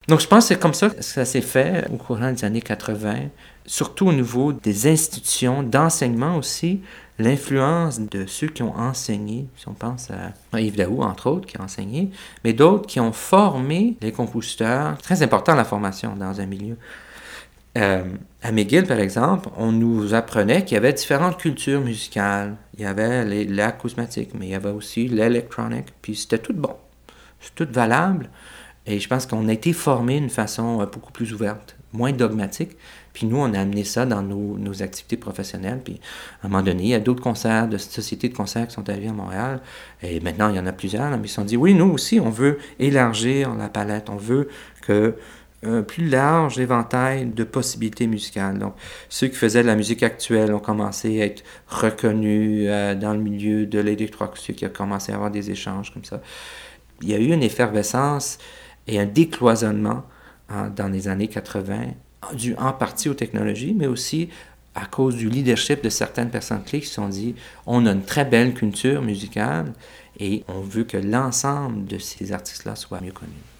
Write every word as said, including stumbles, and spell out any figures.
Donc, je pense que c'est comme ça que ça s'est fait au courant des années quatre-vingt, surtout au niveau des institutions, d'enseignement aussi, l'influence de ceux qui ont enseigné, si on pense à Yves Daou, entre autres, qui a enseigné, mais d'autres qui ont formé les compositeurs. Très important la formation dans un milieu. Euh, à McGill, par exemple, on nous apprenait qu'il y avait différentes cultures musicales. Il y avait les, l'acousmatique, mais il y avait aussi l'électronique, puis c'était tout bon. C'était tout valable. Et je pense qu'on a été formés d'une façon beaucoup plus ouverte, moins dogmatique. Puis nous, on a amené ça dans nos, nos activités professionnelles. Puis à un moment donné, il y a d'autres concerts, de sociétés de concerts qui sont arrivés à Montréal. Et maintenant, il y en a plusieurs. Là, mais ils se sont dit, oui, nous aussi, on veut élargir la palette. On veut que un plus large éventail de possibilités musicales. Donc, ceux qui faisaient de la musique actuelle ont commencé à être reconnus euh, dans le milieu de l'électroacoustique. Il a commencé à avoir des échanges comme ça. Il y a eu une effervescence et un décloisonnement hein, dans les années quatre-vingt, dû en partie aux technologies, mais aussi à cause du leadership de certaines personnes clés qui se sont dit on a une très belle culture musicale et on veut que l'ensemble de ces artistes-là soit mieux connu.